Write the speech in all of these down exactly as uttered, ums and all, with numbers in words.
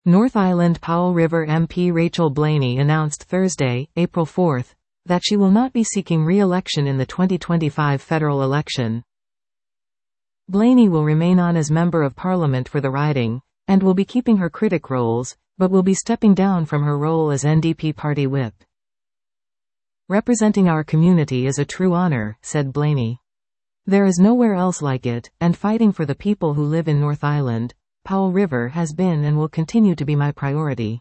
North Island Powell River M P Rachel Blaney announced Thursday, April fourth, that she will not be seeking re-election in the twenty twenty-five federal election. Blaney will remain on as Member of Parliament for the riding, and will be keeping her critic roles, but will be stepping down from her role as N D P party whip. "Representing our community is a true honor," said Blaney. "There is nowhere else like it, and fighting for the people who live in North Island, Powell River has been and will continue to be my priority.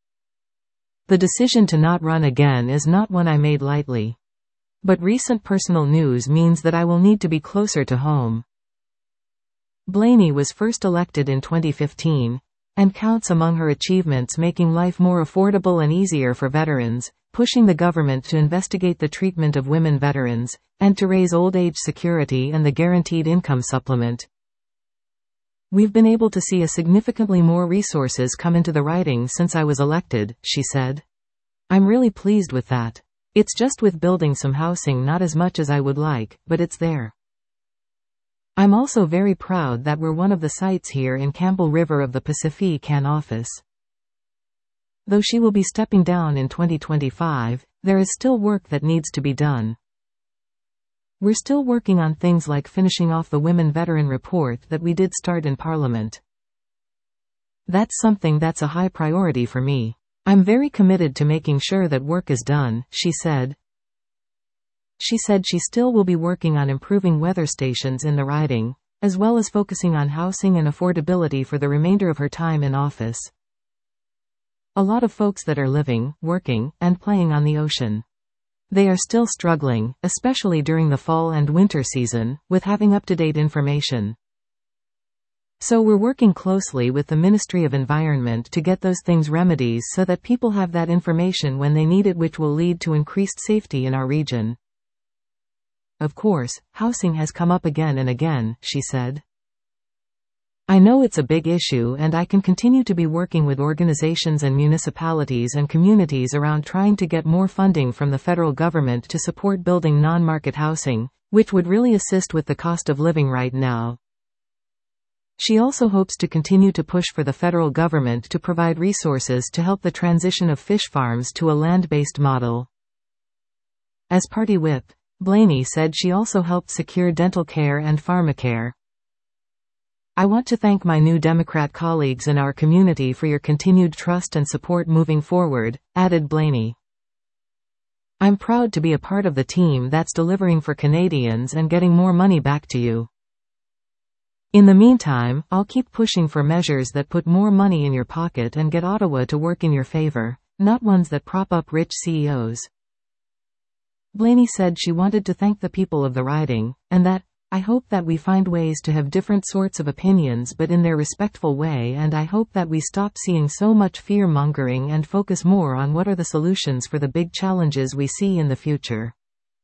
The decision to not run again is not one I made lightly. But recent personal news means that I will need to be closer to home." Blaney was first elected in twenty fifteen, and counts among her achievements making life more affordable and easier for veterans, pushing the government to investigate the treatment of women veterans, and to raise old age security and the guaranteed income supplement. "We've been able to see a significantly more resources come into the riding since I was elected," she said. "I'm really pleased with that. It's just with building some housing not as much as I would like, but it's there. I'm also very proud that we're one of the sites here in Campbell River of the Pacific Can office." Though she will be stepping down in twenty twenty-five, there is still work that needs to be done. "We're still working on things like finishing off the Women Veteran Report that we did start in Parliament. That's something that's a high priority for me. I'm very committed to making sure that work is done," she said. She said she still will be working on improving weather stations in the riding, as well as focusing on housing and affordability for the remainder of her time in office. "A lot of folks that are living, working, and playing on the ocean. They are still struggling, especially during the fall and winter season, with having up-to-date information. So we're working closely with the Ministry of Environment to get those things remedies so that people have that information when they need it, which will lead to increased safety in our region. Of course, housing has come up again and again," she said. "I know it's a big issue, and I can continue to be working with organizations and municipalities and communities around trying to get more funding from the federal government to support building non-market housing, which would really assist with the cost of living right now." She also hopes to continue to push for the federal government to provide resources to help the transition of fish farms to a land-based model. As party whip, Blaney said she also helped secure dental care and pharmacare. "I want to thank my new Democrat colleagues in our community for your continued trust and support moving forward," added Blaney. "I'm proud to be a part of the team that's delivering for Canadians and getting more money back to you. In the meantime, I'll keep pushing for measures that put more money in your pocket and get Ottawa to work in your favor, not ones that prop up rich C E Os." Blaney said she wanted to thank the people of the riding, and that, "I hope that we find ways to have different sorts of opinions but in their respectful way, and I hope that we stop seeing so much fear-mongering and focus more on what are the solutions for the big challenges we see in the future.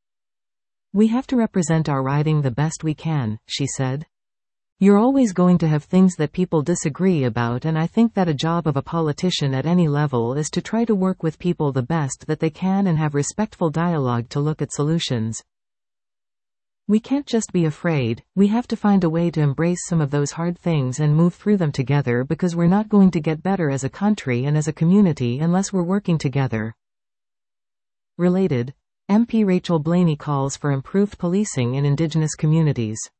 We have to represent our riding the best we can," she said. "You're always going to have things that people disagree about, and I think that a job of a politician at any level is to try to work with people the best that they can and have respectful dialogue to look at solutions. We can't just be afraid, we have to find a way to embrace some of those hard things and move through them together, because we're not going to get better as a country and as a community unless we're working together." Related, M P Rachel Blaney calls for improved policing in Indigenous communities.